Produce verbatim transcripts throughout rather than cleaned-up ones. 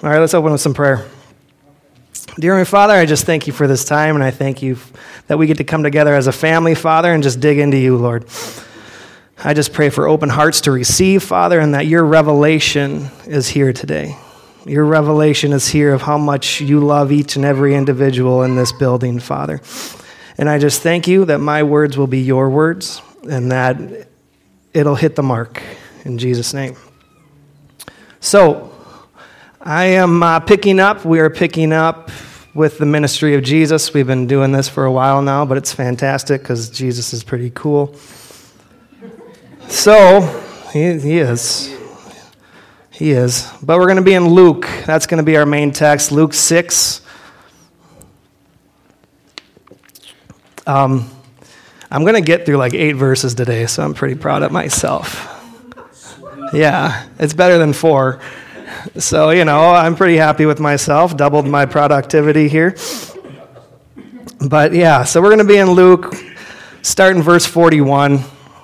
All right, let's open with some prayer. Dear Heavenly Father, I just thank you for this time, and I thank you that we get to come together as a family, Father, and just dig into you, Lord. I just pray for open hearts to receive, Father, and that your revelation is here today. Your revelation is here of how much you love each and every individual in this building, Father. And I just thank you that my words will be your words, and that it'll hit the mark, in Jesus' name. So, I am uh, picking up, we are picking up with the ministry of Jesus. We've been doing this for a while now, but it's fantastic because Jesus is pretty cool. So, he, he is. He is. But we're going to be in Luke. That's going to be our main text, Luke six. Um, I'm going to get through like eight verses today, so I'm pretty proud of myself. Yeah, it's better than four. So, you know, I'm pretty happy with myself, doubled my productivity here. But yeah, so we're going to be in Luke, starting verse forty-one.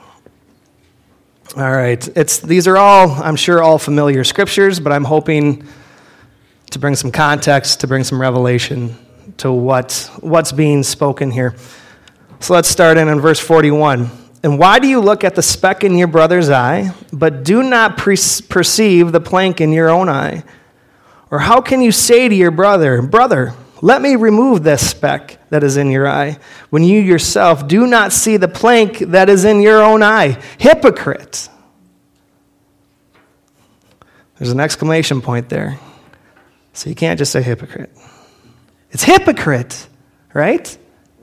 All right, it's these are all, I'm sure, all familiar scriptures, but I'm hoping to bring some context, to bring some revelation to what what's being spoken here. So let's start in in verse forty-one. And why do you look at the speck in your brother's eye, but do not pre- perceive the plank in your own eye? Or how can you say to your brother, Brother, let me remove this speck that is in your eye, when you yourself do not see the plank that is in your own eye? Hypocrite. There's an exclamation point there. So you can't just say hypocrite. It's hypocrite, right?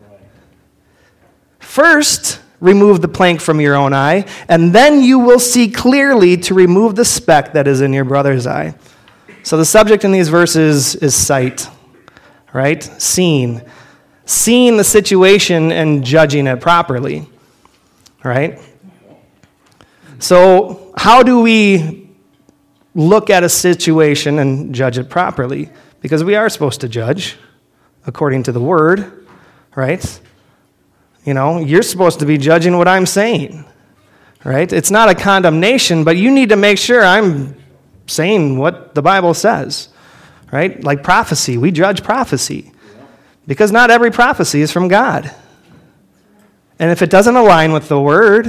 First, remove the plank from your own eye, and then you will see clearly to remove the speck that is in your brother's eye. So the subject in these verses is sight, right? Seeing. Seeing the situation and judging it properly, right? So how do we look at a situation and judge it properly? Because we are supposed to judge according to the word, right? You know, you're supposed to be judging what I'm saying, right? It's not a condemnation, but you need to make sure I'm saying what the Bible says, right? Like prophecy, we judge prophecy because not every prophecy is from God. And if it doesn't align with the word,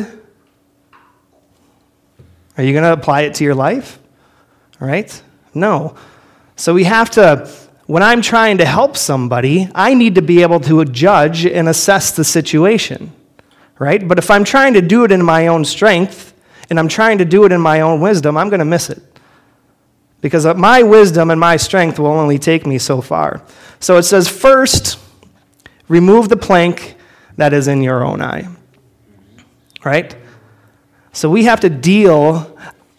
are you going to apply it to your life, right? No. So we have to... When I'm trying to help somebody, I need to be able to judge and assess the situation, right? But if I'm trying to do it in my own strength, and I'm trying to do it in my own wisdom, I'm going to miss it. Because my wisdom and my strength will only take me so far. So it says, first, remove the plank that is in your own eye, right? So we have to deal...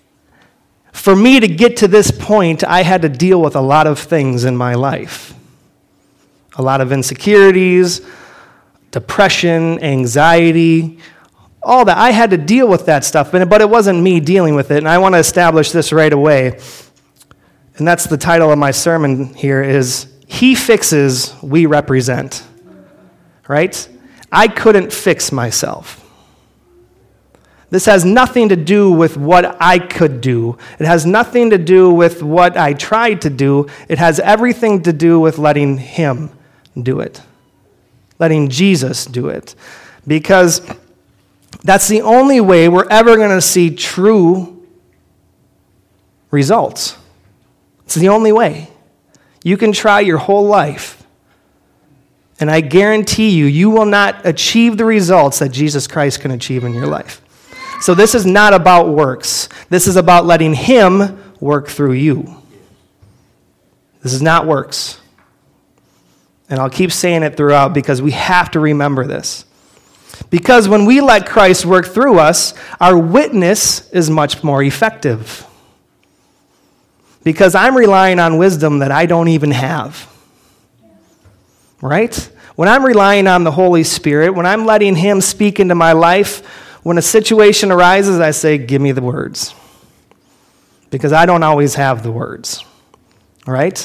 For me to get to this point, I had to deal with a lot of things in my life. A lot of insecurities, depression, anxiety, all that. I had to deal with that stuff, but it wasn't me dealing with it, and I want to establish this right away. And that's the title of my sermon here is, He Fixes, We Represent. Right? I couldn't fix myself. This has nothing to do with what I could do. It has nothing to do with what I tried to do. It has everything to do with letting Him do it. Letting Jesus do it. Because that's the only way we're ever going to see true results. It's the only way. You can try your whole life, and I guarantee you, you will not achieve the results that Jesus Christ can achieve in your life. So this is not about works. This is about letting Him work through you. This is not works. And I'll keep saying it throughout because we have to remember this. Because when we let Christ work through us, our witness is much more effective. Because I'm relying on wisdom that I don't even have. Right? When I'm relying on the Holy Spirit, when I'm letting Him speak into my life, when a situation arises, I say, give me the words. Because I don't always have the words. All right?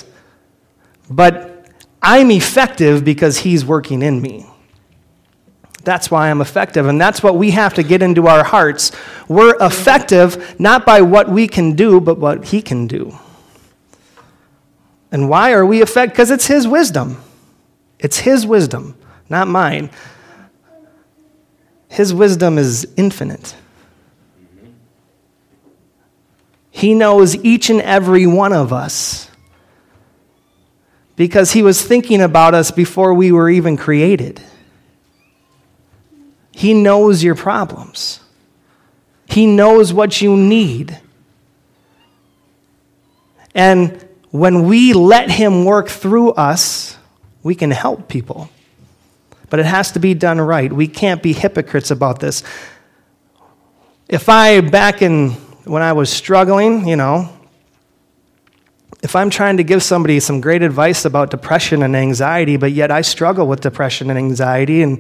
But I'm effective because He's working in me. That's why I'm effective, and that's what we have to get into our hearts. We're effective not by what we can do, but what He can do. And why are we affected? Because it's his wisdom. It's his wisdom, not mine. His wisdom is infinite. He knows each and every one of us because he was thinking about us before we were even created. He knows your problems. He knows what you need. And when we let him work through us, we can help people. But it has to be done right. We can't be hypocrites about this. If I, back in when I was struggling, you know, if I'm trying to give somebody some great advice about depression and anxiety, but yet I struggle with depression and anxiety, and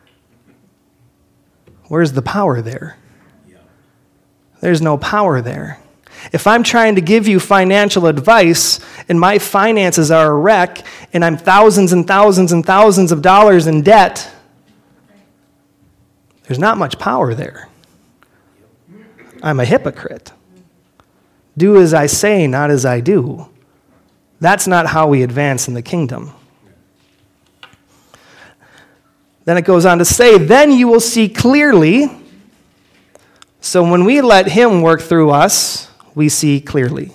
where's the power there? There's no power there. If I'm trying to give you financial advice and my finances are a wreck and I'm thousands and thousands and thousands of dollars in debt, there's not much power there. I'm a hypocrite. Do as I say, not as I do. That's not how we advance in the kingdom. Then it goes on to say, then you will see clearly. So when we let him work through us, we see clearly.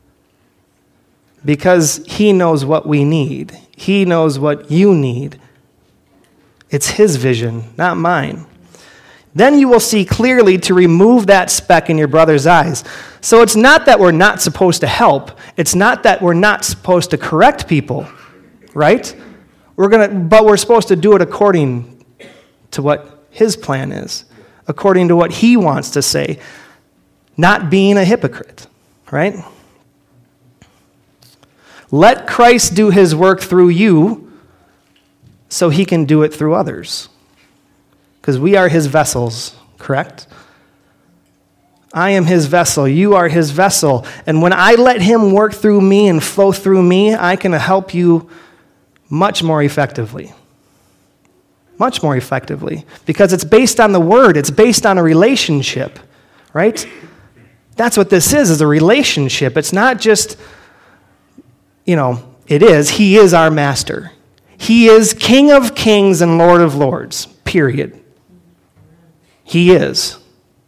Because he knows what we need. He knows what you need. It's his vision, not mine. Then you will see clearly to remove that speck in your brother's eyes. So it's not that we're not supposed to help. It's not that we're not supposed to correct people, right? We're gonna, but we're supposed to do it according to what his plan is, according to what he wants to say, not being a hypocrite, right? Let Christ do his work through you so he can do it through others. Because we are his vessels, correct? I am his vessel. You are his vessel. And when I let him work through me and flow through me, I can help you much more effectively. Much more effectively. Because it's based on the word. It's based on a relationship, right? That's what this is, is a relationship. It's not just, you know, it is. He is our master. He is King of kings and Lord of lords, period. He is.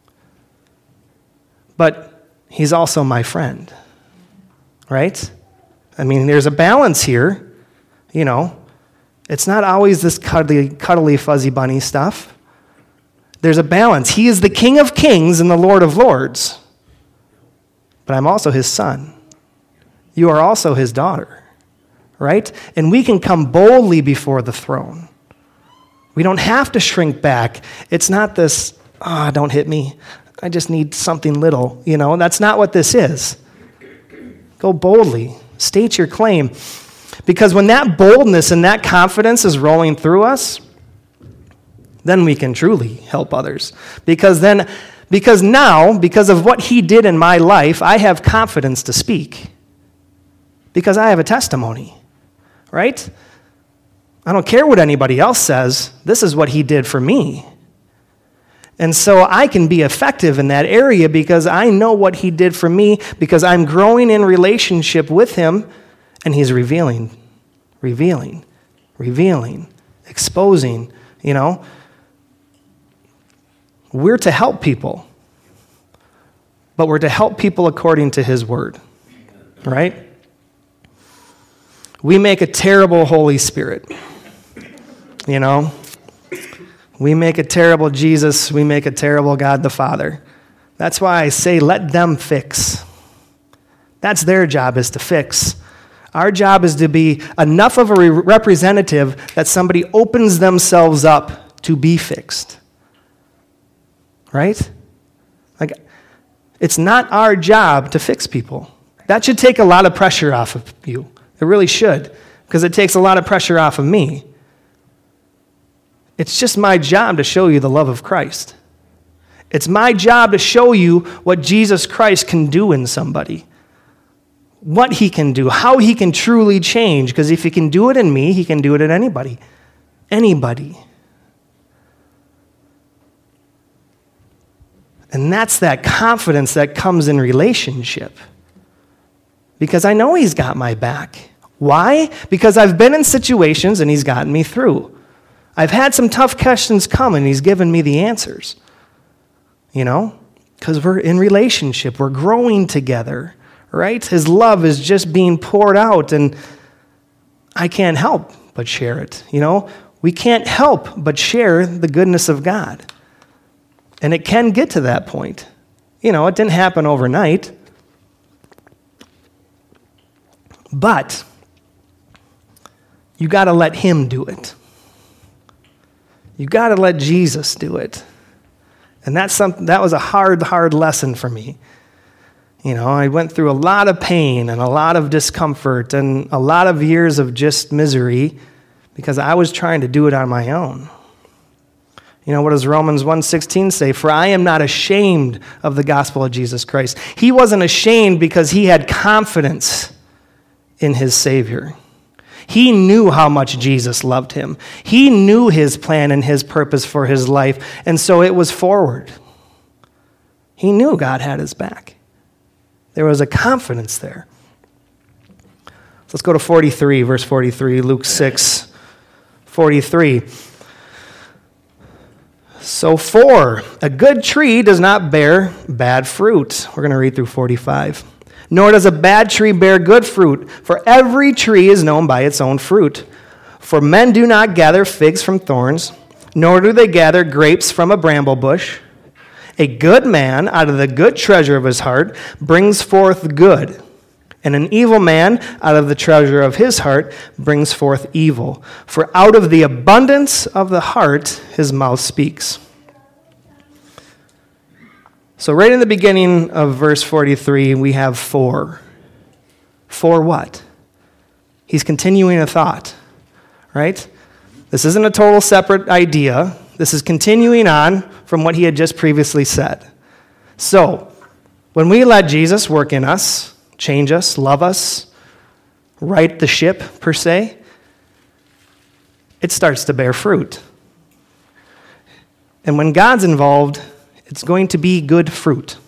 But he's also my friend, right? I mean, there's a balance here, you know. It's not always this cuddly, cuddly, fuzzy bunny stuff. There's a balance. He is the King of kings and the Lord of lords. But I'm also his son. You are also his daughter, right? And we can come boldly before the throne. We don't have to shrink back. It's not this, ah, oh, don't hit me. I just need something little. You know, that's not what this is. Go boldly. State your claim. Because when that boldness and that confidence is rolling through us, then we can truly help others. Because then, because now, because of what he did in my life, I have confidence to speak. Because I have a testimony, right? I don't care what anybody else says. This is what he did for me. And so I can be effective in that area because I know what he did for me, because I'm growing in relationship with him, and he's revealing, revealing, revealing, exposing, you know. We're to help people, but we're to help people according to his word, right? We make a terrible Holy Spirit, you know. We make a terrible Jesus. We make a terrible God the Father. That's why I say let them fix. That's their job, is to fix. Our job is to be enough of a re- representative that somebody opens themselves up to be fixed. Right? Like, it's not our job to fix people. That should take a lot of pressure off of you. It really should, because it takes a lot of pressure off of me. It's just my job to show you the love of Christ. It's my job to show you what Jesus Christ can do in somebody. What he can do, how he can truly change. Because if he can do it in me, he can do it in anybody. Anybody. And that's that confidence that comes in relationship. Because I know he's got my back. Why? Because I've been in situations and he's gotten me through. I've had some tough questions come and he's given me the answers. You know? Because we're in relationship. We're growing together. Right? His love is just being poured out and I can't help but share it. You know? We can't help but share the goodness of God. And it can get to that point. You know, it didn't happen overnight. But you got to let him do it. You got to let Jesus do it. And that's something that was a hard, hard lesson for me. You know, I went through a lot of pain and a lot of discomfort and a lot of years of just misery because I was trying to do it on my own. You know, what does Romans one sixteen say? For I am not ashamed of the gospel of Jesus Christ. He wasn't ashamed because he had confidence in his Savior. He knew how much Jesus loved him. He knew his plan and his purpose for his life, and so it was forward. He knew God had his back. There was a confidence there. Let's go to forty-three, verse forty-three, Luke six, forty-three. So for a good tree does not bear bad fruit. We're going to read through forty-five. Nor does a bad tree bear good fruit, for every tree is known by its own fruit. For men do not gather figs from thorns, nor do they gather grapes from a bramble bush. A good man out of the good treasure of his heart brings forth good, and an evil man out of the treasure of his heart brings forth evil. For out of the abundance of the heart his mouth speaks. So right in the beginning of verse forty-three, we have for. For what? He's continuing a thought, right? This isn't a total separate idea. This is continuing on from what he had just previously said. So, when we let Jesus work in us, change us, love us, right the ship, per se, it starts to bear fruit. And when God's involved, it's going to be good fruit.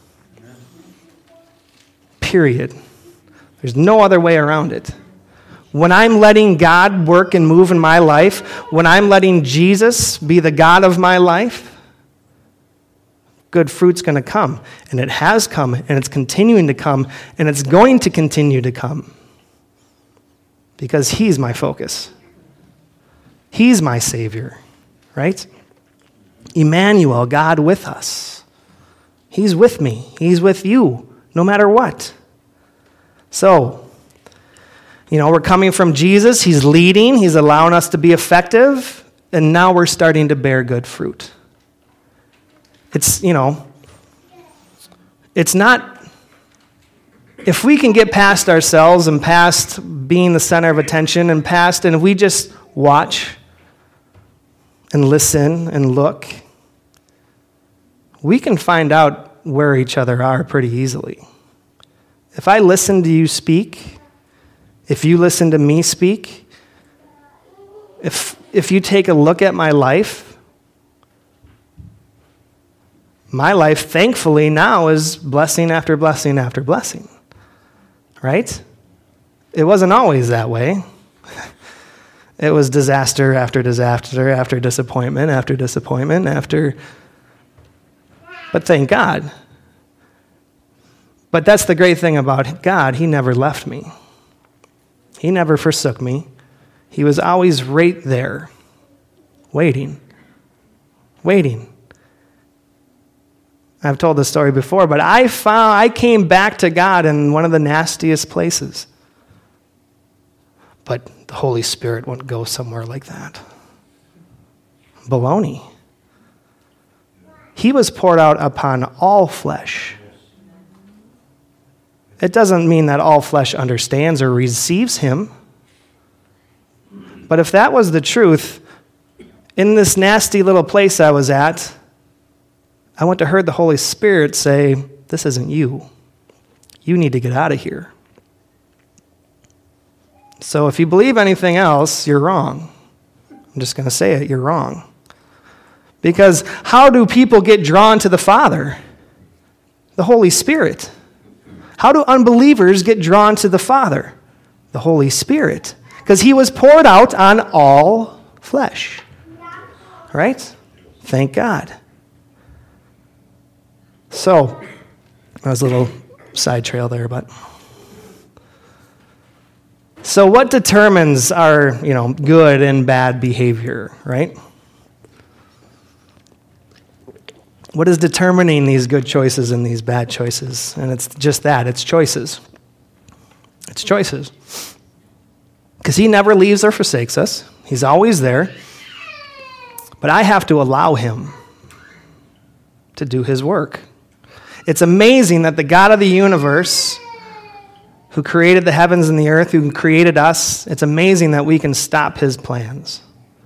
Period. There's no other way around it. When I'm letting God work and move in my life, when I'm letting Jesus be the God of my life, good fruit's going to come. And it has come, and it's continuing to come, and it's going to continue to come. Because he's my focus. He's my Savior, right? Emmanuel, God with us. He's with me. He's with you, no matter what. So, you know, we're coming from Jesus. He's leading. He's allowing us to be effective. And now we're starting to bear good fruit. It's, you know, it's not, if we can get past ourselves and past being the center of attention and past, and if we just watch and listen and look, we can find out where each other are pretty easily. If I listen to you speak, if you listen to me speak, if if you take a look at my life, my life, thankfully, now is blessing after blessing after blessing, right? It wasn't always that way. It was disaster after disaster after disappointment after disappointment after, but thank God. But that's the great thing about God. He never left me. He never forsook me. He was always right there, waiting, waiting. I've told this story before, but I found I came back to God in one of the nastiest places. But the Holy Spirit wouldn't go somewhere like that. Baloney. He was poured out upon all flesh. It doesn't mean that all flesh understands or receives him. But if that was the truth, in this nasty little place I was at, I went to hear the Holy Spirit say, this isn't you. You need to get out of here. So if you believe anything else, you're wrong. I'm just going to say it, you're wrong. Because how do people get drawn to the Father? The Holy Spirit. How do unbelievers get drawn to the Father? The Holy Spirit. Because he was poured out on all flesh. Right? Thank God. So, that was a little side trail there, but... So what determines our, you know, good and bad behavior, right? What is determining these good choices and these bad choices? And it's just that, it's choices. It's choices. Because he never leaves or forsakes us. He's always there. But I have to allow him to do his work. It's amazing that the God of the universe, who created the heavens and the earth, who created us, it's amazing that we can stop his plans.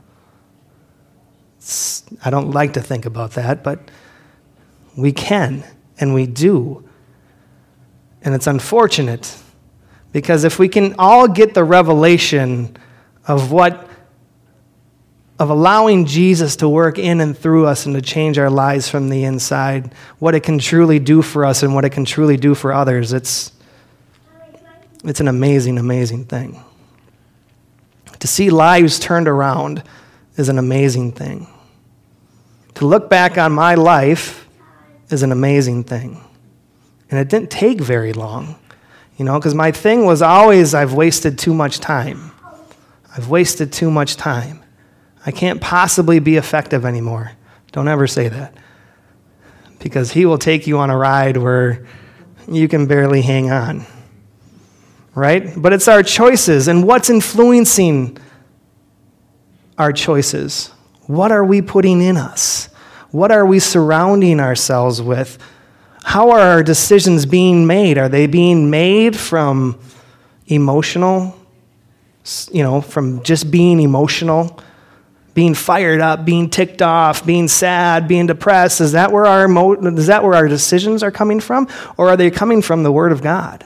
It's, I don't like to think about that, but we can, and we do. And it's unfortunate, because if we can all get the revelation of what, of allowing Jesus to work in and through us and to change our lives from the inside, what it can truly do for us and what it can truly do for others, it's It's an amazing, amazing thing. To see lives turned around is an amazing thing. To look back on my life is an amazing thing. And it didn't take very long, you know, because my thing was always, I've wasted too much time. I've wasted too much time. I can't possibly be effective anymore. Don't ever say that. Because he will take you on a ride where you can barely hang on. Right? But it's our choices, and what's influencing our choices? What are we putting in us? What are we surrounding ourselves with? How are our decisions being made? Are they being made from emotional, you know, from just being emotional, being fired up, being ticked off, being sad, being depressed? Is that where our emo- is that where our decisions are coming from, or are they coming from the Word of God?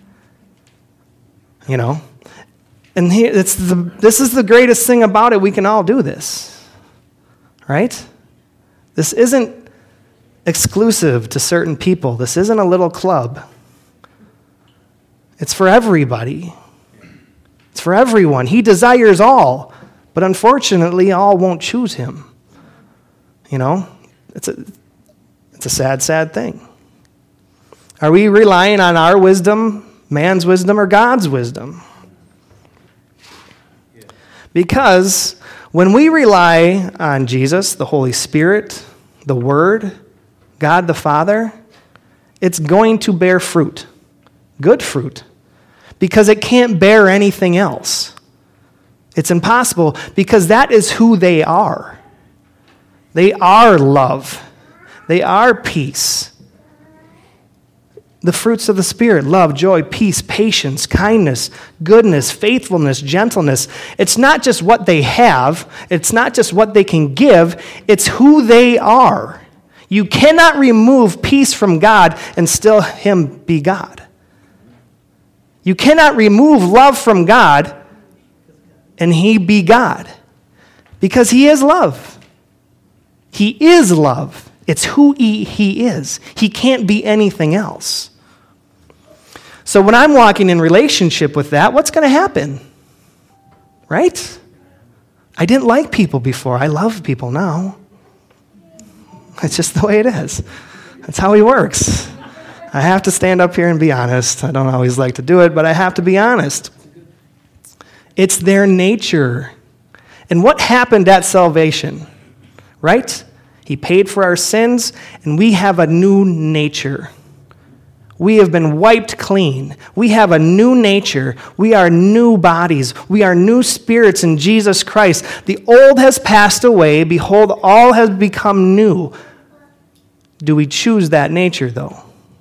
You know, and here, it's the, this is the greatest thing about it. We can all do this, right? This isn't exclusive to certain people. This isn't a little club. It's for everybody. It's for everyone. He desires all, but unfortunately, all won't choose him. You know, it's a, it's a sad, sad thing. Are we relying on our wisdom, man's wisdom, or God's wisdom? Because when we rely on Jesus, the Holy Spirit, the Word, God the Father, it's going to bear fruit, good fruit, because it can't bear anything else. It's impossible, because that is who they are. They are love. They are peace. The fruits of the Spirit, love, joy, peace, patience, kindness, goodness, faithfulness, gentleness. It's not just what they have. It's not just what they can give. It's who they are. You cannot remove peace from God and still him be God. You cannot remove love from God and he be God, because he is love. He is love. It's who he, he is. He can't be anything else. So when I'm walking in relationship with that, what's going to happen? Right? I didn't like people before. I love people now. It's just the way it is. That's how he works. I have to stand up here and be honest. I don't always like to do it, but I have to be honest. It's their nature. And what happened at salvation? Right? He paid for our sins, and we have a new nature. We have been wiped clean. We have a new nature. We are new bodies. We are new spirits in Jesus Christ. The old has passed away. Behold, all has become new. Do we choose that nature, though?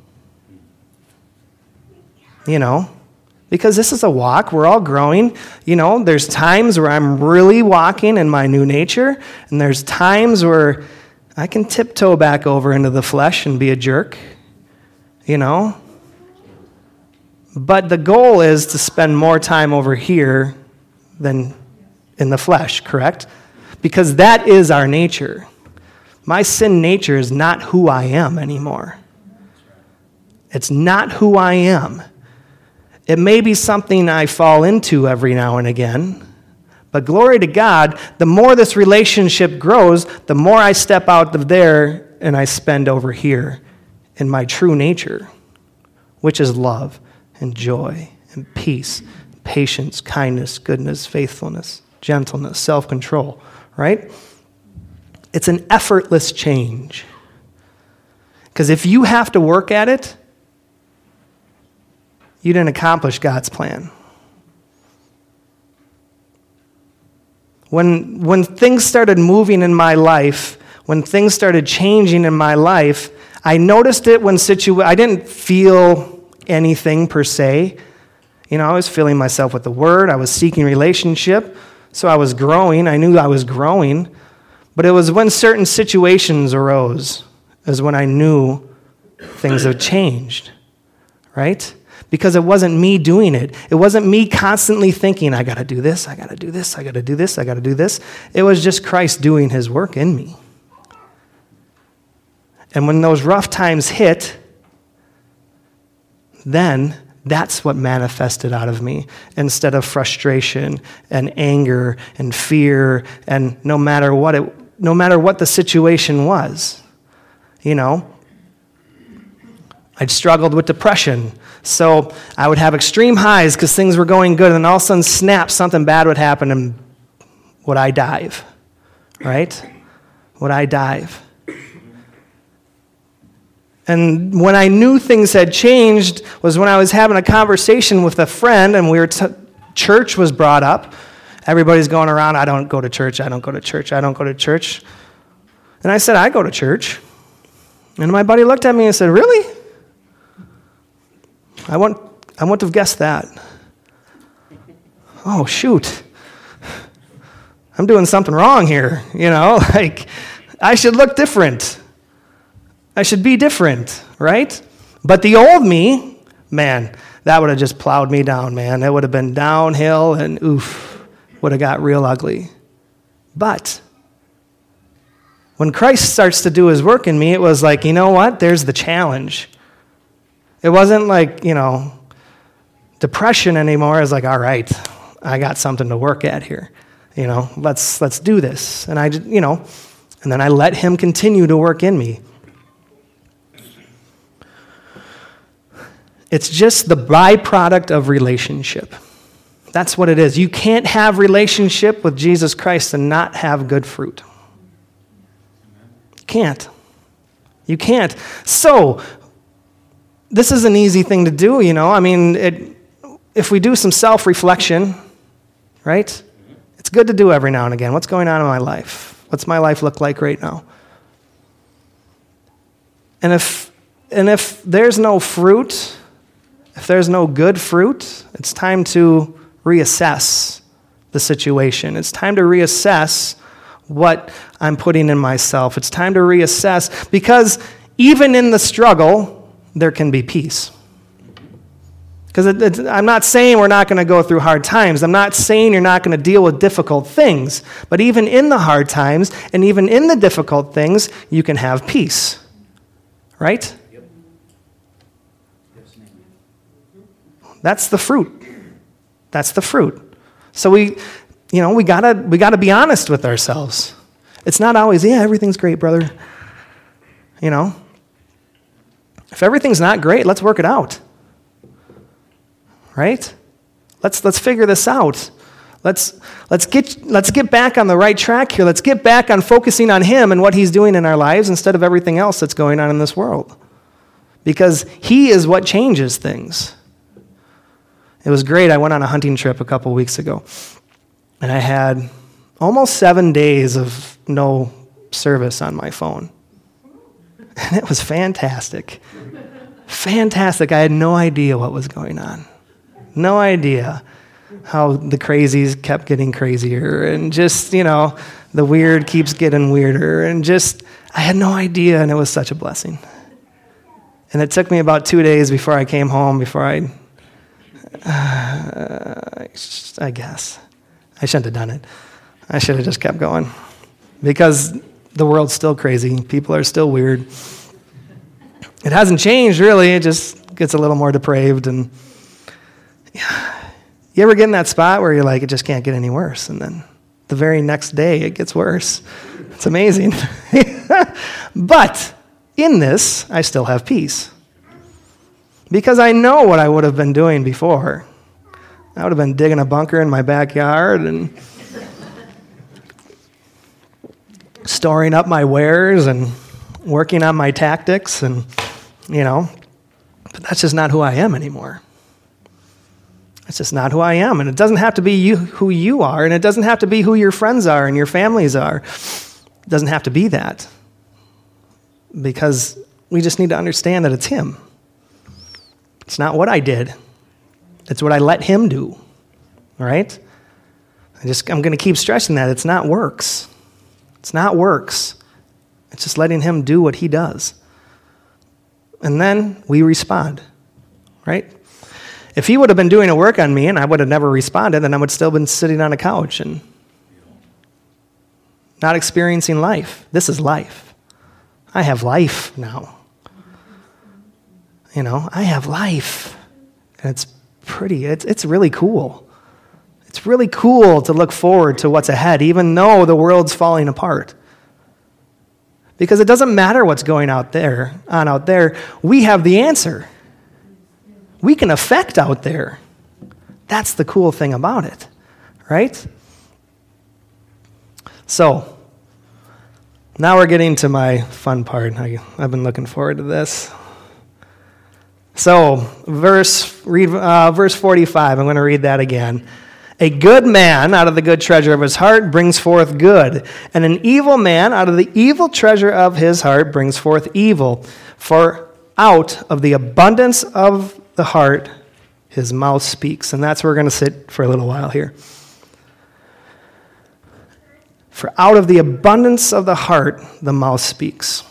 You know, because this is a walk. We're all growing. You know, there's times where I'm really walking in my new nature, and there's times where I can tiptoe back over into the flesh and be a jerk. You know? But the goal is to spend more time over here than in the flesh, correct? Because that is our nature. My sin nature is not who I am anymore. It's not who I am. It may be something I fall into every now and again, but glory to God, the more this relationship grows, the more I step out of there and I spend over here in my true nature, which is love and joy and peace, patience, kindness, goodness, faithfulness, gentleness, self-control, right? It's an effortless change. Because if you have to work at it, you didn't accomplish God's plan. When, when things started moving in my life, when things started changing in my life, I noticed it when situ- I didn't feel anything per se. You know, I was filling myself with the Word. I was seeking relationship. So I was growing. I knew I was growing. But it was when certain situations arose is when I knew things had changed, right? Because it wasn't me doing it. It wasn't me constantly thinking, I got to do this, I got to do this, I got to do this, I got to do this. It was just Christ doing his work in me. And when those rough times hit, then that's what manifested out of me instead of frustration and anger and fear and no matter what it no matter what the situation was. You know, I'd struggled with depression. So I would have extreme highs because things were going good, and then all of a sudden, snap, something bad would happen, and would I dive? Right? Would I dive? And when I knew things had changed was when I was having a conversation with a friend, and we were t- church was brought up. Everybody's going around, I don't go to church, I don't go to church, I don't go to church. And I said, I go to church. And my buddy looked at me and said, really? I wouldn't, I wouldn't have guessed that. Oh, shoot. I'm doing something wrong here, you know? Like, I should look different. I should be different, right? But the old me, man, that would have just plowed me down, man. It would have been downhill and oof, would have got real ugly. But when Christ starts to do his work in me, it was like, you know what? There's the challenge. It wasn't like, you know, depression anymore. It was like, all right, I got something to work at here. You know, let's let's do this. And I, you know, and then I let him continue to work in me. It's just the byproduct of relationship. That's what it is. You can't have relationship with Jesus Christ and not have good fruit. You can't. You can't. So, this is an easy thing to do, you know. I mean, it, if we do some self-reflection, right? It's good to do every now and again. What's going on in my life? What's my life look like right now? And if and if there's no fruit, if there's no good fruit, it's time to reassess the situation. It's time to reassess what I'm putting in myself. It's time to reassess because even in the struggle, there can be peace. Because it, it, I'm not saying we're not going to go through hard times. I'm not saying you're not going to deal with difficult things. But even in the hard times and even in the difficult things, you can have peace. Right? Yep. That's the fruit. That's the fruit. So we, you know, we gotta we gotta be honest with ourselves. It's not always, yeah, everything's great, brother. You know, if everything's not great, let's work it out. Right? Let's let's figure this out. Let's let's get let's get back on the right track here. Let's get back on focusing on him and what he's doing in our lives instead of everything else that's going on in this world. Because he is what changes things. It was great. I went on a hunting trip a couple weeks ago, and I had almost seven days of no service on my phone. And it was fantastic. Fantastic. I had no idea what was going on. No idea how the crazies kept getting crazier, and just, you know, the weird keeps getting weirder, and just, I had no idea, and it was such a blessing. And it took me about two days before I came home, before I... Uh, I guess. I shouldn't have done it. I should have just kept going. Because the world's still crazy. People are still weird. It hasn't changed, really. It just gets a little more depraved. And You ever get in that spot where you're like, it just can't get any worse, and then the very next day it gets worse? It's amazing. But in this, I still have peace. Because I know what I would have been doing before. I would have been digging a bunker in my backyard and storing up my wares and working on my tactics, and, you know, but that's just not who I am anymore. It's just not who I am. And it doesn't have to be you, who you are, and it doesn't have to be who your friends are and your families are. It doesn't have to be that. Because we just need to understand that it's him. It's not what I did. It's what I let him do. All right? I just, I'm going to keep stressing that. It's not works. It's not works. It's just letting him do what he does. And then we respond. Right? If he would have been doing a work on me and I would have never responded, then I would still have been sitting on a couch and not experiencing life. This is life. I have life now. You know, I have life. And it's pretty, it's, it's really cool. It's really cool to look forward to what's ahead, even though the world's falling apart. Because it doesn't matter what's going out there, on out there. We have the answer. We can affect out there. That's the cool thing about it, right? So, now we're getting to my fun part. I, I've been looking forward to this. So, verse read uh, verse forty-five. I'm going to read that again. A good man out of the good treasure of his heart brings forth good, and an evil man out of the evil treasure of his heart brings forth evil. For out of the abundance of the heart, his mouth speaks. And that's where we're going to sit for a little while here. For out of the abundance of the heart, the mouth speaks.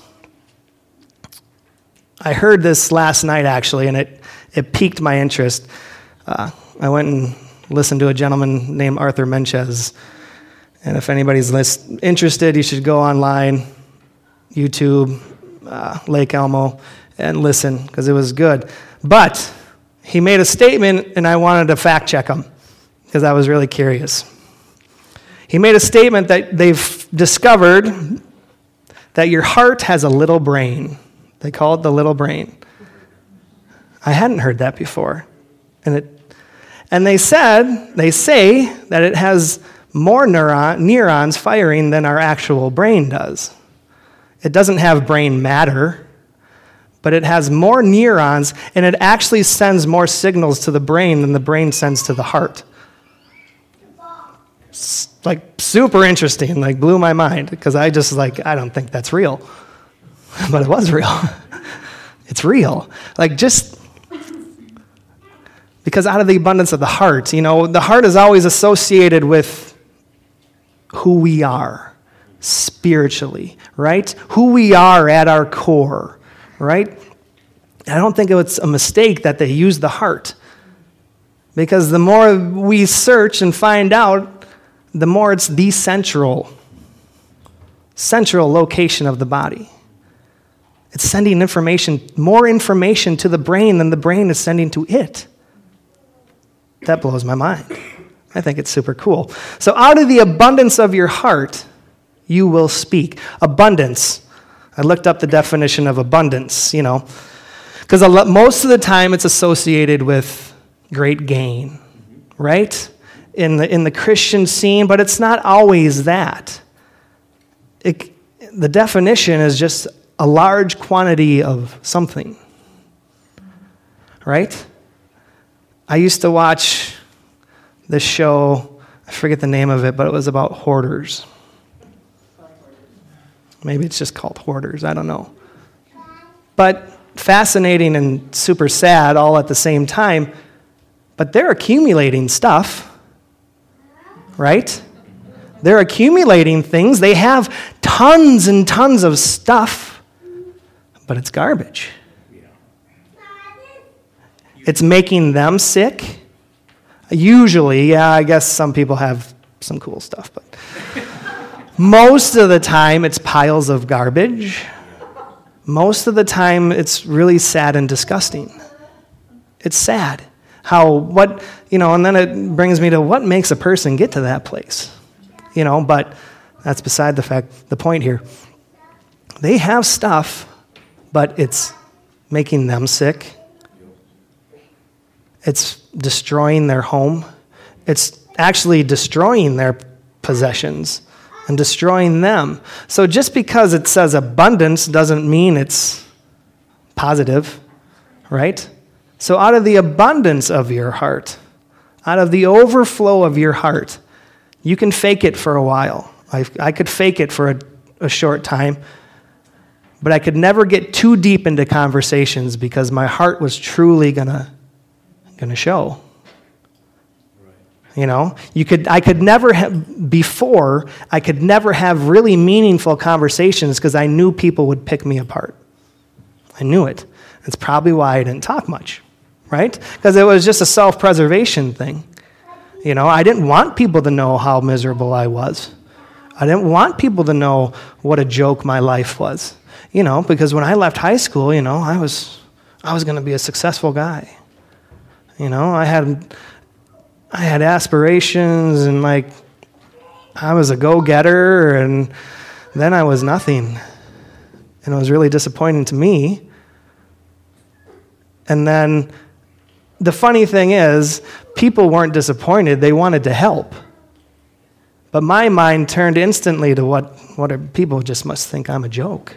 I heard this last night, actually, and it, it piqued my interest. Uh, I went and listened to a gentleman named Arthur Menchez. And if anybody's list, interested, you should go online, YouTube, uh, Lake Elmo, and listen, because it was good. But he made a statement, and I wanted to fact check him, because I was really curious. He made a statement that they've discovered that your heart has a little brain. They call it the little brain. I hadn't heard that before. And it, and they said, they say that it has more neuron, neurons firing than our actual brain does. It doesn't have brain matter, but it has more neurons, and it actually sends more signals to the brain than the brain sends to the heart. It's like super interesting, like blew my mind, because I just like, I don't think that's real. But it was real. It's real. Like just, because out of the abundance of the heart, you know, the heart is always associated with who we are spiritually, right? Who we are at our core. Right? I don't think it's a mistake that they use the heart. Because the more we search and find out, the more it's the central, central location of the body. It's sending information, more information to the brain than the brain is sending to it. That blows my mind. I think it's super cool. So out of the abundance of your heart, you will speak. Abundance. I looked up the definition of abundance, you know, because most of the time it's associated with great gain, right? In the in the Christian scene, but it's not always that. It, the definition is just a large quantity of something, right? I used to watch this show, I forget the name of it, but it was about hoarders. Maybe it's just called Hoarders. I don't know. But fascinating and super sad all at the same time. But they're accumulating stuff, right? They're accumulating things. They have tons and tons of stuff, but it's garbage. It's making them sick. Usually, yeah, I guess some people have some cool stuff, but most of the time, it's piles of garbage. Most of the time, it's really sad and disgusting. It's sad. How, what, you know, and then it brings me to what makes a person get to that place, you know, but that's beside the fact, the point here. They have stuff, but it's making them sick. It's destroying their home. It's actually destroying their possessions and destroying them. So just because it says abundance doesn't mean it's positive, right? So out of the abundance of your heart, out of the overflow of your heart, you can fake it for a while. I, I could fake it for a, a short time, but I could never get too deep into conversations because my heart was truly gonna, gonna show. You know, you could. I could never have, before, I could never have really meaningful conversations because I knew people would pick me apart. I knew it. That's probably why I didn't talk much, right? Because it was just a self-preservation thing. You know, I didn't want people to know how miserable I was. I didn't want people to know what a joke my life was. You know, because when I left high school, you know, I was, I was going to be a successful guy. You know, I had... I had aspirations and like I was a go-getter and then I was nothing. And it was really disappointing to me. And then the funny thing is, people weren't disappointed, they wanted to help. But my mind turned instantly to what, what are, people just must think I'm a joke.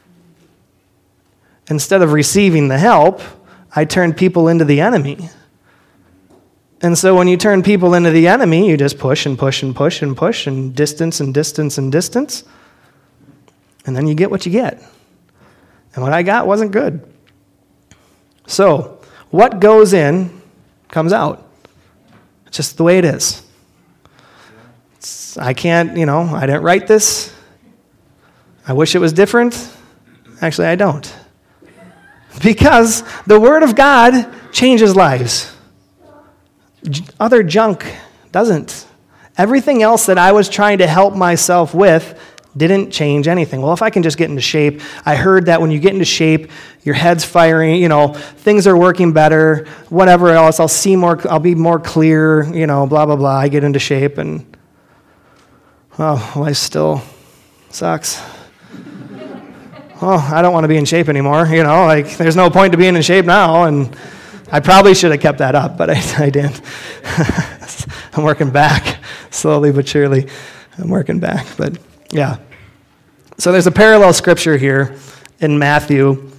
Instead of receiving the help, I turned people into the enemy. And so when you turn people into the enemy, you just push and push and push and push and distance and distance and distance. And then you get what you get. And what I got wasn't good. So what goes in comes out. It's just the way it is. It's, I can't, you know, I didn't write this. I wish it was different. Actually, I don't. Because the Word of God changes lives. Other junk doesn't. Everything else that I was trying to help myself with didn't change anything. Well, if I can just get into shape, I heard that when you get into shape, your head's firing, you know, things are working better, whatever else, I'll see more, I'll be more clear, you know, blah, blah, blah. I get into shape and, oh, life still sucks. Well, I don't want to be in shape anymore, you know, like there's no point to being in shape now, and I probably should have kept that up, but I, I didn't. I'm working back, slowly but surely. I'm working back, but yeah. So there's a parallel scripture here in Matthew.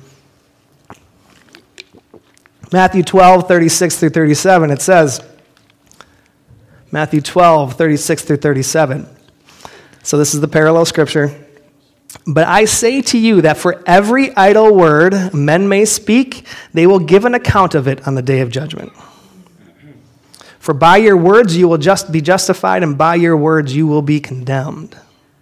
Matthew twelve, thirty-six through thirty-seven, it says, Matthew twelve, thirty-six through thirty-seven. So this is the parallel scripture. But I say to you that for every idle word men may speak, they will give an account of it on the day of judgment. For by your words you will just be justified, and by your words you will be condemned.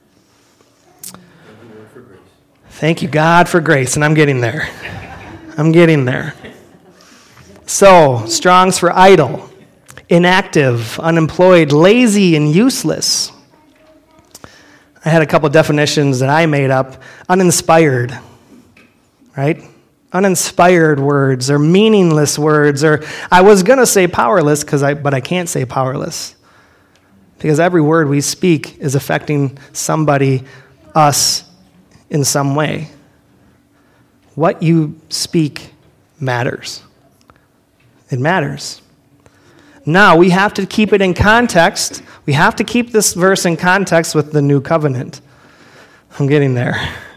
Thank you, God, for grace, and I'm getting there. I'm getting there. So, Strong's for idle, inactive, unemployed, lazy, and useless. I had a couple definitions that I made up. Uninspired, right? Uninspired words or meaningless words, or I was going to say powerless, because I, but I can't say powerless. Because every word we speak is affecting somebody, us, in some way. What you speak matters. It matters. Now, we have to keep it in context. We have to keep this verse in context with the new covenant. I'm getting there.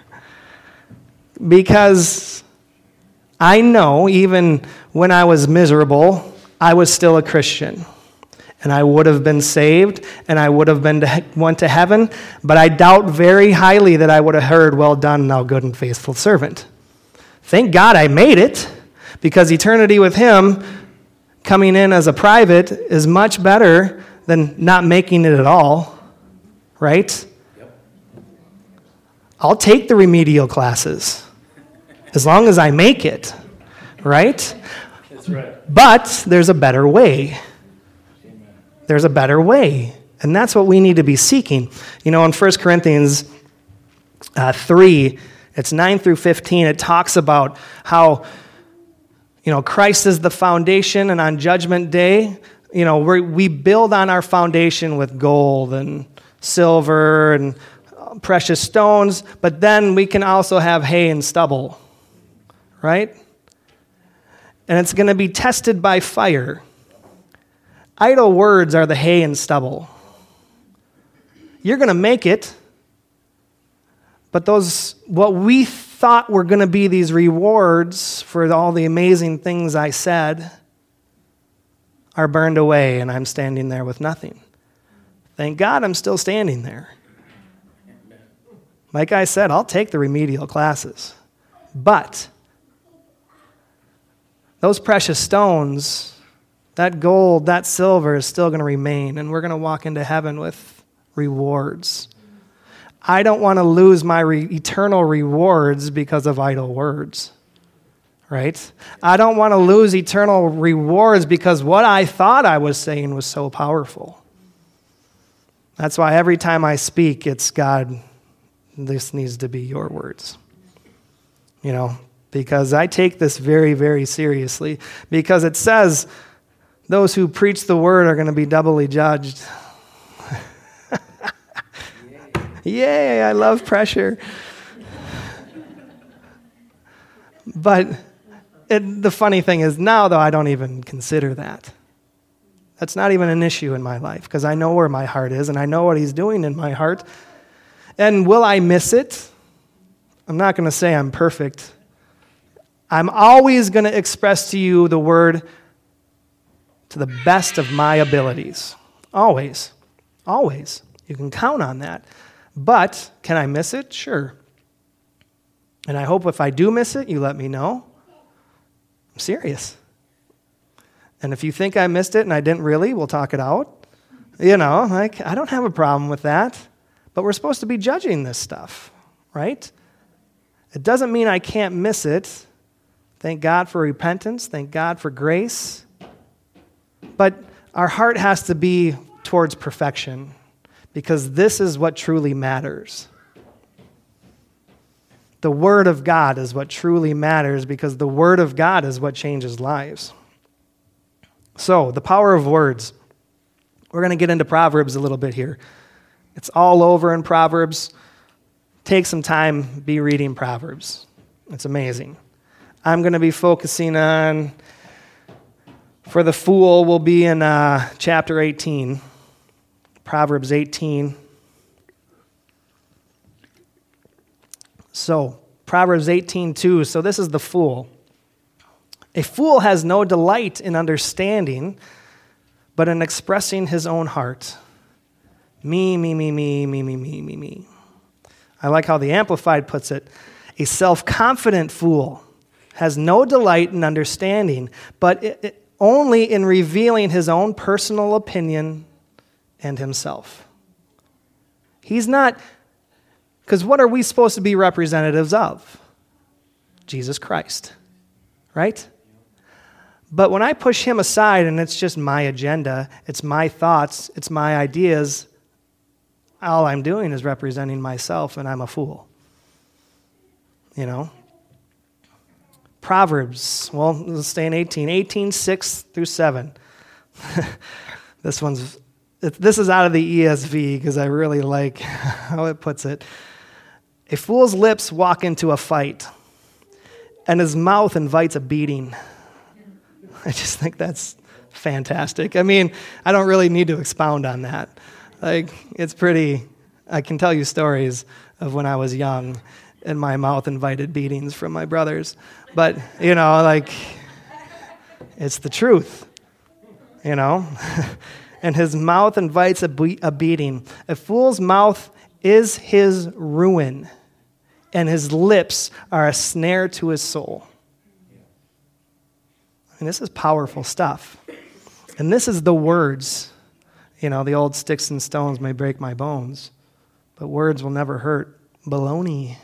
Because I know even when I was miserable, I was still a Christian. And I would have been saved, and I would have been to, went to heaven, but I doubt very highly that I would have heard, well done, thou good and faithful servant. Thank God I made it, because eternity with him, coming in as a private, is much better than not making it at all, right? Yep. I'll take the remedial classes as long as I make it, right? That's right. But there's a better way. Amen. There's a better way, and that's what we need to be seeking. You know, in First Corinthians uh, three, it's nine through fifteen, it talks about how You know, Christ is the foundation, and on Judgment Day, you know, we we build on our foundation with gold and silver and precious stones, but then we can also have hay and stubble, right? And it's going to be tested by fire. Idle words are the hay and stubble. You're going to make it, but those, what we thought were going to be these rewards for all the amazing things I said are burned away, and I'm standing there with nothing. Thank God I'm still standing there. Like I said, I'll take the remedial classes. But those precious stones, that gold, that silver is still going to remain, and we're going to walk into heaven with rewards. I don't want to lose my re- eternal rewards because of idle words, right? I don't want to lose eternal rewards because what I thought I was saying was so powerful. That's why every time I speak, it's God, this needs to be your words. You know, because I take this very, very seriously. Because it says those who preach the word are going to be doubly judged. Yay, I love pressure. But it, the funny thing is now, though, I don't even consider that. That's not even an issue in my life because I know where my heart is and I know what he's doing in my heart. And will I miss it? I'm not going to say I'm perfect. I'm always going to express to you the word to the best of my abilities. Always. Always. You can count on that. But can I miss it? Sure. And I hope if I do miss it, you let me know. I'm serious. And if you think I missed it and I didn't really, we'll talk it out. You know, like, I don't have a problem with that. But we're supposed to be judging this stuff, right? It doesn't mean I can't miss it. Thank God for repentance. Thank God for grace. But our heart has to be towards perfection because this is what truly matters. The Word of God is what truly matters because the Word of God is what changes lives. So, the power of words. We're going to get into Proverbs a little bit here. It's all over in Proverbs. Take some time, be reading Proverbs. It's amazing. I'm going to be focusing on, for the fool, we'll be in uh, chapter eighteen, Proverbs eighteen. So, Proverbs eighteen two, so this is the fool. A fool has no delight in understanding, but in expressing his own heart. Me, me, me, me, me, me, me, me, me. I like how the Amplified puts it. A self-confident fool has no delight in understanding, but it, it, only in revealing his own personal opinion and himself. He's not, because what are we supposed to be representatives of? Jesus Christ, right? But when I push him aside and it's just my agenda, it's my thoughts, it's my ideas, all I'm doing is representing myself, and I'm a fool. You know? Proverbs, well, let's stay in eighteen. eighteen, six through seven. This one's, this is out of the E S V because I really like how it puts it. A fool's lips walk into a fight, and his mouth invites a beating. I just think that's fantastic. I mean, I don't really need to expound on that. Like, it's pretty, I can tell you stories of when I was young and my mouth invited beatings from my brothers. But, you know, like, it's the truth, you know? And his mouth invites a, be- a beating. A fool's mouth is his ruin, and his lips are a snare to his soul. I mean, this is powerful stuff. And this is the words. You know, the old sticks and stones may break my bones, but words will never hurt. Baloney.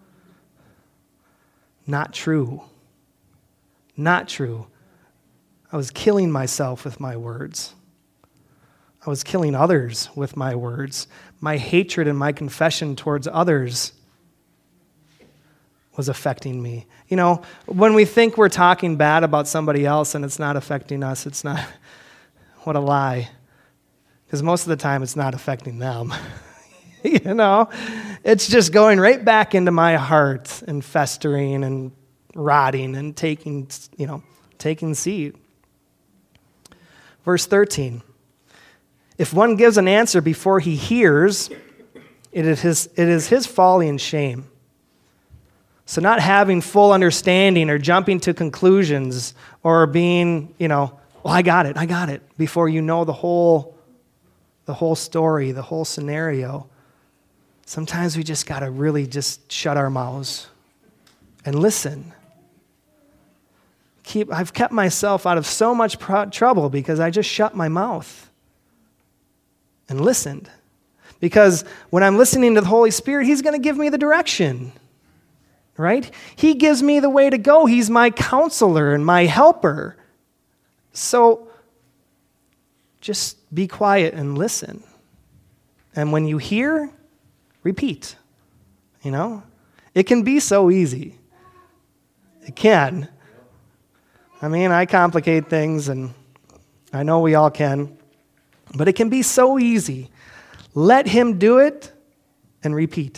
Not true. Not true. I was killing myself with my words. I was killing others with my words. My hatred and my confession towards others was affecting me. You know, when we think we're talking bad about somebody else and it's not affecting us, it's not, what a lie. Because most of the time it's not affecting them. You know, it's just going right back into my heart and festering and rotting and taking, you know, taking seed. Verse thirteen. If one gives an answer before he hears, it is his, it is his folly and shame. So not having full understanding or jumping to conclusions or being, you know, well, I got it, I got it, before you know the whole, the whole story, the whole scenario. Sometimes we just got to really just shut our mouths and listen. Keep, I've kept myself out of so much pro- trouble because I just shut my mouth and listened. Because when I'm listening to the Holy Spirit, He's going to give me the direction, right? He gives me the way to go. He's my counselor and my helper. So just be quiet and listen. And when you hear, repeat. You know? It can be so easy. It can. I mean, I complicate things, and I know we all can. But it can be so easy. Let Him do it and repeat.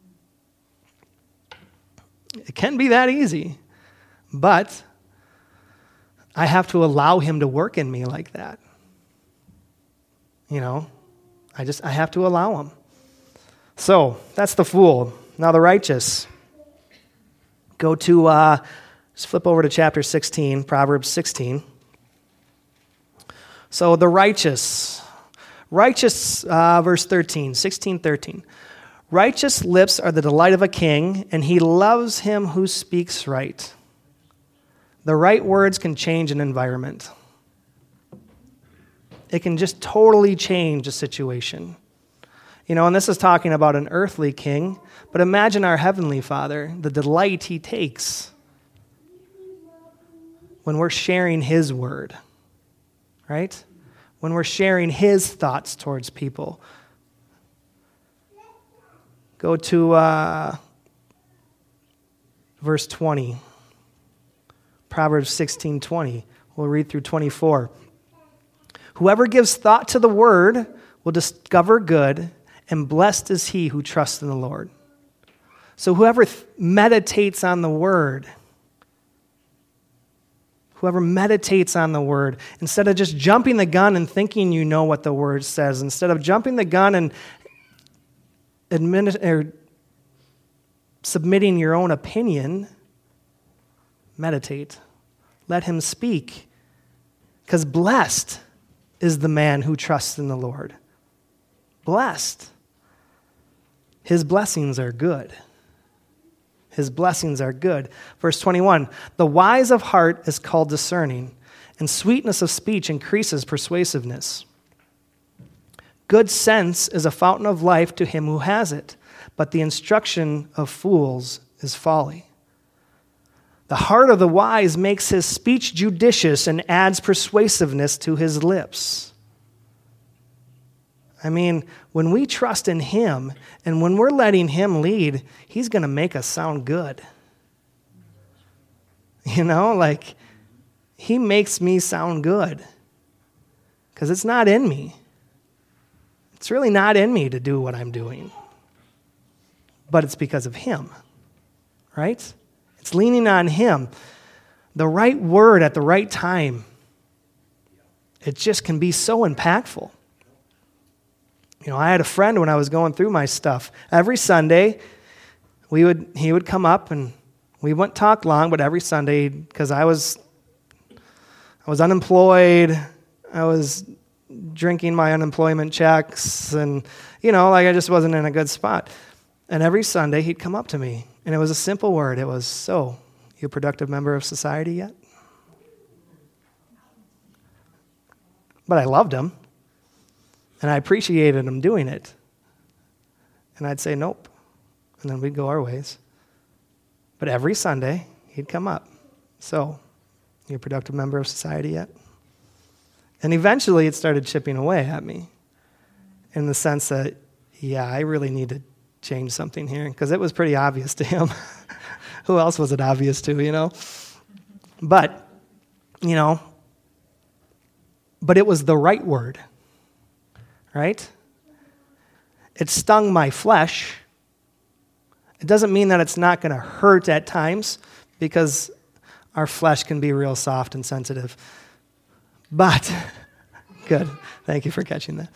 It can be that easy. But I have to allow Him to work in me like that. You know, I just, I have to allow Him. So, that's the fool. Now the righteous. Go to, uh, just flip over to chapter sixteen, Proverbs sixteen. So the righteous. Righteous, uh, verse thirteen, sixteen thirteen. Righteous lips are the delight of a king, and he loves him who speaks right. The right words can change an environment. It can just totally change a situation. You know, and this is talking about an earthly king, but imagine our heavenly Father, the delight He takes when we're sharing His word, right? When we're sharing His thoughts towards people. Go to uh, verse twenty. Proverbs sixteen twenty. We'll read through twenty-four. Whoever gives thought to the word will discover good, and blessed is he who trusts in the Lord. So whoever th- meditates on the word, whoever meditates on the word, instead of just jumping the gun and thinking you know what the word says, instead of jumping the gun and admin- or submitting your own opinion, meditate. Let Him speak. Because blessed is the man who trusts in the Lord. Blessed. His blessings are good. His blessings are good. Verse twenty-one, the wise of heart is called discerning, and sweetness of speech increases persuasiveness. Good sense is a fountain of life to him who has it, but the instruction of fools is folly. The heart of the wise makes his speech judicious and adds persuasiveness to his lips. I mean, when we trust in Him and when we're letting Him lead, He's going to make us sound good. You know, like, He makes me sound good because it's not in me. It's really not in me to do what I'm doing. But it's because of Him, right? It's leaning on Him. The right word at the right time. It just can be so impactful. You know, I had a friend when I was going through my stuff. Every Sunday, we would he would come up and we wouldn't talk long, but every Sunday, because I was I was unemployed, I was drinking my unemployment checks, and you know, like I just wasn't in a good spot. And every Sunday he'd come up to me, and it was a simple word. It was, "So, you a productive member of society yet?" But I loved him. And I appreciated him doing it. And I'd say, nope. And then we'd go our ways. But every Sunday, he'd come up. So, you a productive member of society yet? And eventually, it started chipping away at me. In the sense that, yeah, I really need to change something here. Because it was pretty obvious to him. Who else was it obvious to, you know? But, you know, but it was the right word, right? It stung my flesh. It doesn't mean that it's not going to hurt at times, because our flesh can be real soft and sensitive. But, good, thank you for catching that.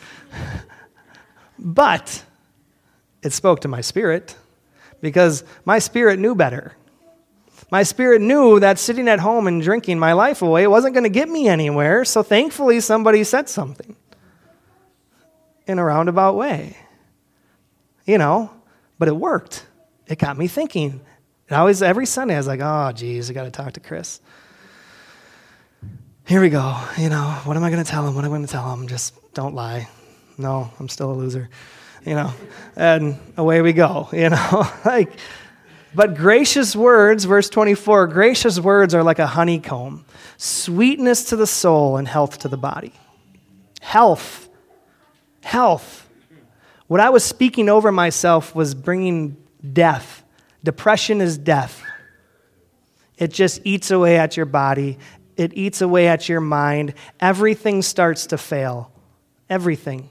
But it spoke to my spirit, because my spirit knew better. My spirit knew that sitting at home and drinking my life away wasn't going to get me anywhere, so thankfully somebody said something in a roundabout way. You know, but it worked. It got me thinking. And always, every Sunday, I was like, oh, geez, I got to talk to Chris. Here we go. You know, what am I going to tell him? What am I going to tell him? Just don't lie. No, I'm still a loser. You know, and away we go, you know. like, But gracious words, verse twenty-four, gracious words are like a honeycomb, sweetness to the soul and health to the body. Health. Health. What I was speaking over myself was bringing death. Depression is death. It just eats away at your body. It eats away at your mind. Everything starts to fail. Everything.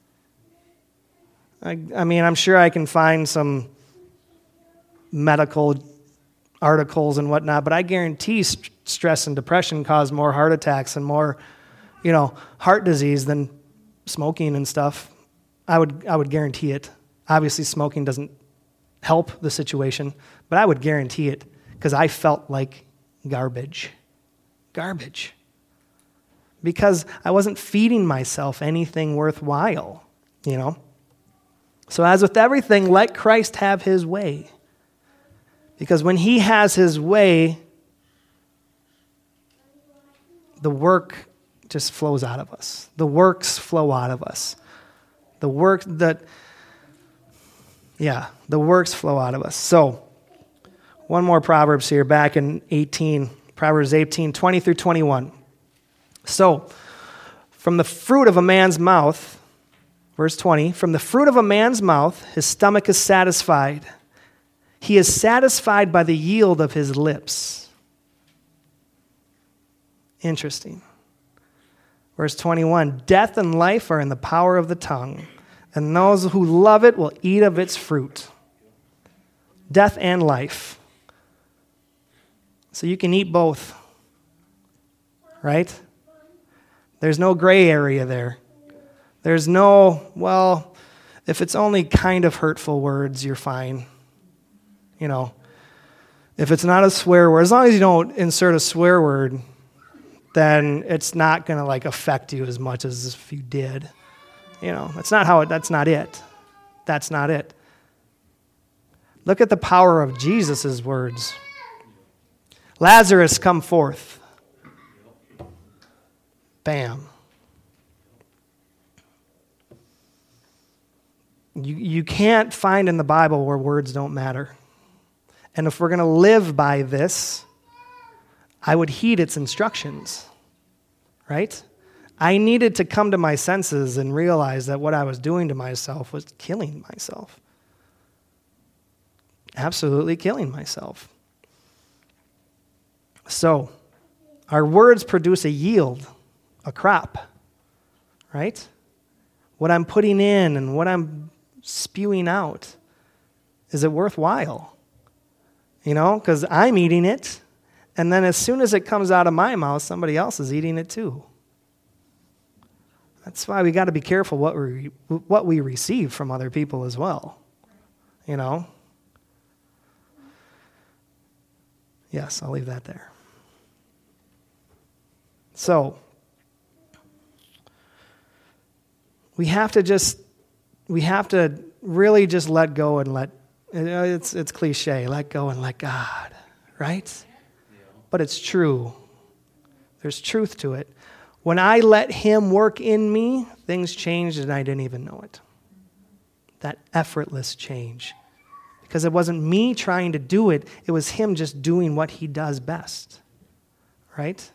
I, I mean, I'm sure I can find some medical articles and whatnot, but I guarantee st- stress and depression cause more heart attacks and more, you know, heart disease than smoking and stuff. I would I would guarantee it. Obviously, smoking doesn't help the situation, but I would guarantee it, because I felt like garbage. Garbage. Because I wasn't feeding myself anything worthwhile, you know. So as with everything, let Christ have his way. Because when he has his way, the work just flows out of us. The works flow out of us. The work that, yeah, the works flow out of us. So, one more Proverbs here, back in eighteen, Proverbs eighteen, twenty through twenty-one. So, from the fruit of a man's mouth, verse twenty, from the fruit of a man's mouth, his stomach is satisfied. He is satisfied by the yield of his lips. Interesting. Verse twenty-one, death and life are in the power of the tongue, and those who love it will eat of its fruit. Death and life. So you can eat both, right? There's no gray area there. There's no, well, if it's only kind of hurtful words, you're fine. You know, if it's not a swear word, as long as you don't insert a swear word, then it's not going to like affect you as much as if you did. You know, that's not how it, that's not it. That's not it. Look at the power of Jesus' words. Lazarus, come forth. Bam. You, you can't find in the Bible where words don't matter. And if we're going to live by this, I would heed its instructions, right? I needed to come to my senses and realize that what I was doing to myself was killing myself. Absolutely killing myself. So, our words produce a yield, a crop, right? What I'm putting in and what I'm spewing out, is it worthwhile? You know, because I'm eating it, and then as soon as it comes out of my mouth, somebody else is eating it too. That's why we got to be careful what we what we receive from other people as well. You know? Yes, I'll leave that there. So, we have to just, we have to really just let go and let, it's it's cliche, let go and let God, right? Yeah. But it's true. There's truth to it. When I let him work in me, things changed and I didn't even know it. That effortless change. Because it wasn't me trying to do it, it was him just doing what he does best. Right?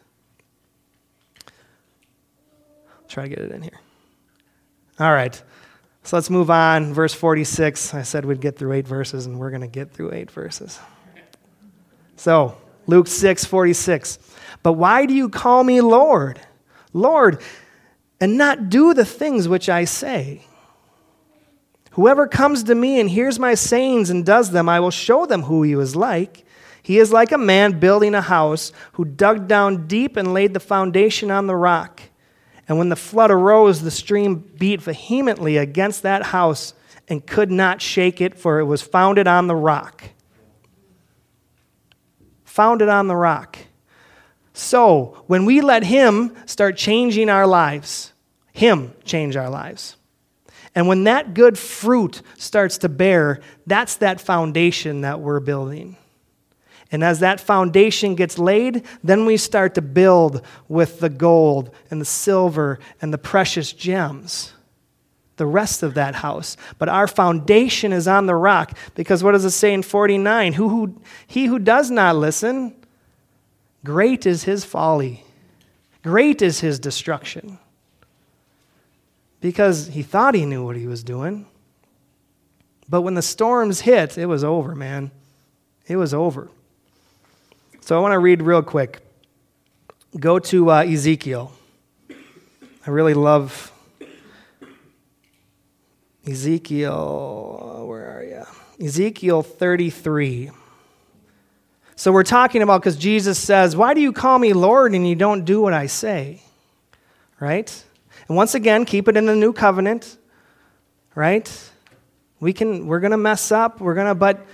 I'll try to get it in here. All right. So let's move on. Verse forty-six. I said we'd get through eight verses, and we're going to get through eight verses. So, Luke six forty-six. But why do you call me Lord, Lord, and not do the things which I say? Whoever comes to me and hears my sayings and does them, I will show them who he is like. He is like a man building a house who dug down deep and laid the foundation on the rock. And when the flood arose, the stream beat vehemently against that house and could not shake it, for it was founded on the rock. Founded on the rock. So, when we let him start changing our lives, him change our lives. And when that good fruit starts to bear, that's that foundation that we're building. And as that foundation gets laid, then we start to build with the gold and the silver and the precious gems, the rest of that house. But our foundation is on the rock, because what does it say in forty-nine? Who, who, he who does not listen, great is his folly. Great is his destruction. Because he thought he knew what he was doing. But when the storms hit, it was over, man. It was over. So I want to read real quick. Go to uh, Ezekiel. I really love Ezekiel. Where are you? Ezekiel thirty-three. So we're talking about, because Jesus says, why do you call me Lord and you don't do what I say? Right? And once again, keep it in the new covenant. Right? We can, we're going to mess up. We're going to, but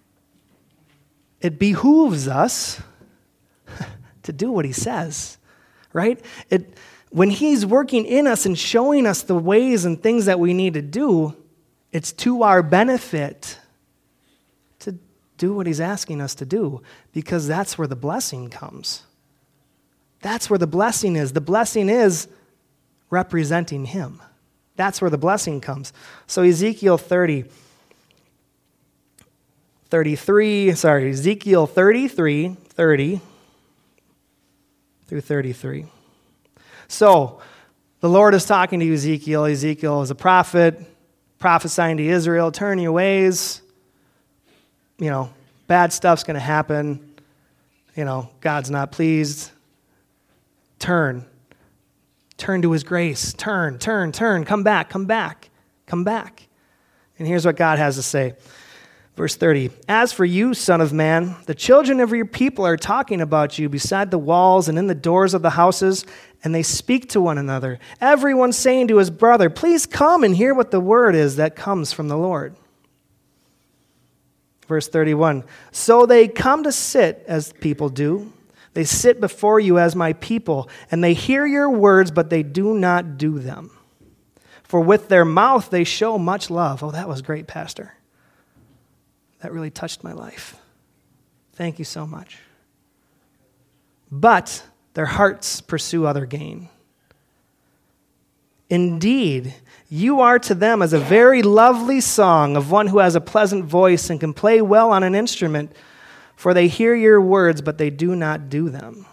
it behooves us to do what he says, right? It, when he's working in us and showing us the ways and things that we need to do, it's to our benefit to do what he's asking us to do, because that's where the blessing comes. That's where the blessing is. The blessing is representing him. That's where the blessing comes. So Ezekiel thirty, thirty-three, sorry, Ezekiel thirty-three, thirty through thirty-three. So, the Lord is talking to Ezekiel. Ezekiel is a prophet, prophesying to Israel, turn your ways. You know, bad stuff's going to happen. You know, God's not pleased. Turn. Turn to his grace. Turn, turn, turn. Come back, come back, come back. And here's what God has to say. Verse thirty, as for you, son of man, the children of your people are talking about you beside the walls and in the doors of the houses, and they speak to one another. Everyone saying to his brother, please come and hear what the word is that comes from the Lord. Verse thirty-one, so they come to sit as people do. They sit before you as my people, and they hear your words, but they do not do them. For with their mouth they show much love. Oh, that was great, Pastor. That really touched my life. Thank you so much. But their hearts pursue other gain. Indeed, you are to them as a very lovely song of one who has a pleasant voice and can play well on an instrument, for they hear your words, but they do not do them.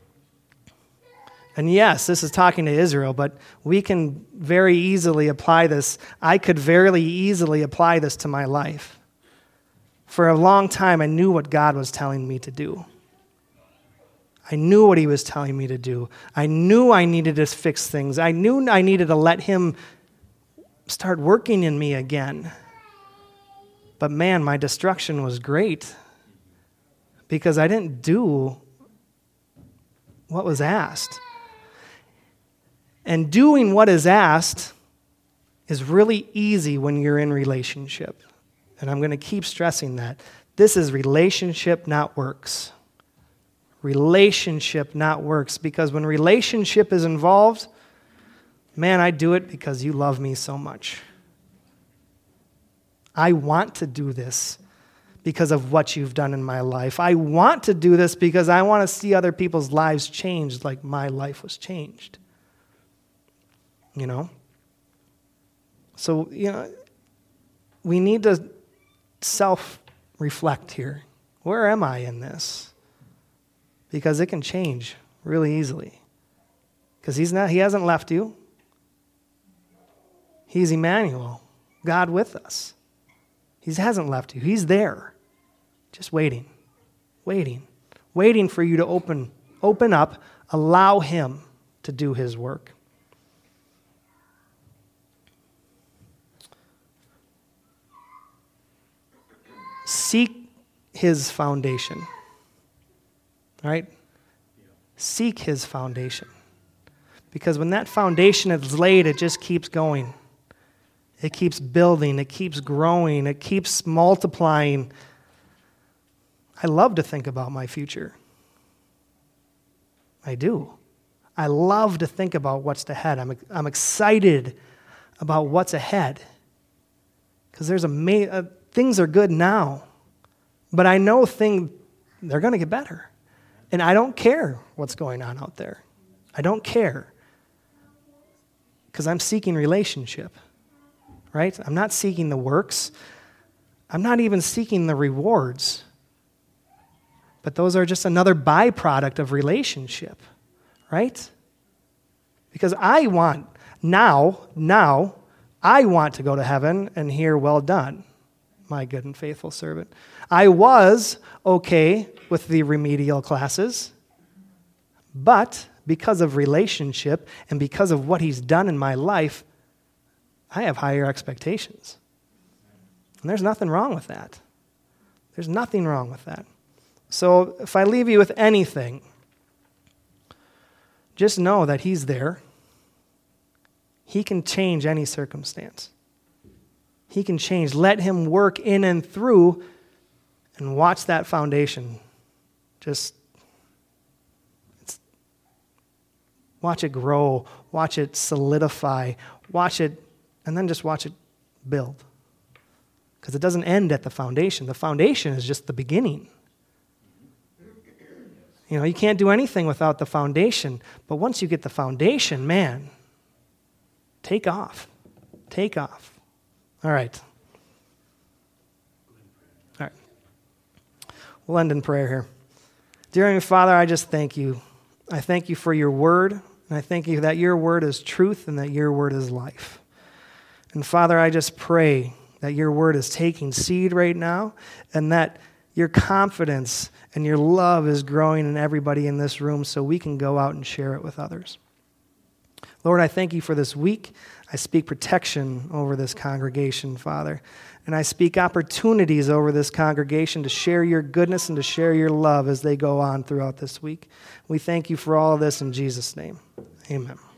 And yes, this is talking to Israel, but we can very easily apply this. I could very easily apply this to my life. For a long time, I knew what God was telling me to do. I knew what he was telling me to do. I knew I needed to fix things. I knew I needed to let him start working in me again. But man, my destruction was great because I didn't do what was asked. And doing what is asked is really easy when you're in relationship. And I'm going to keep stressing that. This is relationship, not works. Relationship, not works. Because when relationship is involved, man, I do it because you love me so much. I want to do this because of what you've done in my life. I want to do this because I want to see other people's lives changed like my life was changed. You know? So, you know, we need to self-reflect here. Where am I in this? Because it can change really easily. Because he's not, he hasn't left you. He's Emmanuel, God with us. He hasn't left you. He's there, just waiting, waiting, waiting for you to open, open up, allow him to do his work. Seek his foundation. All right? Seek his foundation. Because when that foundation is laid, it just keeps going. It keeps building. It keeps growing. It keeps multiplying. I love to think about my future. I do. I love to think about what's ahead. I'm, I'm excited about what's ahead. Because there's a, ma- uh, things are good now. But I know things, they're going to get better. And I don't care what's going on out there. I don't care. Because I'm seeking relationship, right? I'm not seeking the works. I'm not even seeking the rewards. But those are just another byproduct of relationship, right? Because I want, now, now, I want to go to heaven and hear, well done, my good and faithful servant. I was okay with the remedial classes, but because of relationship and because of what he's done in my life, I have higher expectations. And there's nothing wrong with that. There's nothing wrong with that. So if I leave you with anything, just know that he's there. He can change any circumstance. He can change. Let him work in and through, and watch that foundation. Just it's, watch it grow. Watch it solidify. Watch it, and then just watch it build. Because it doesn't end at the foundation. The foundation is just the beginning. You know, you can't do anything without the foundation. But once you get the foundation, man, take off. Take off. All right. All right. We'll end in prayer here. Dear Heavenly Father, I just thank you. I thank you for your word, and I thank you that your word is truth and that your word is life. And Father, I just pray that your word is taking seed right now, and that your confidence and your love is growing in everybody in this room so we can go out and share it with others. Lord, I thank you for this week. I speak protection over this congregation, Father. And I speak opportunities over this congregation to share your goodness and to share your love as they go on throughout this week. We thank you for all of this in Jesus' name. Amen.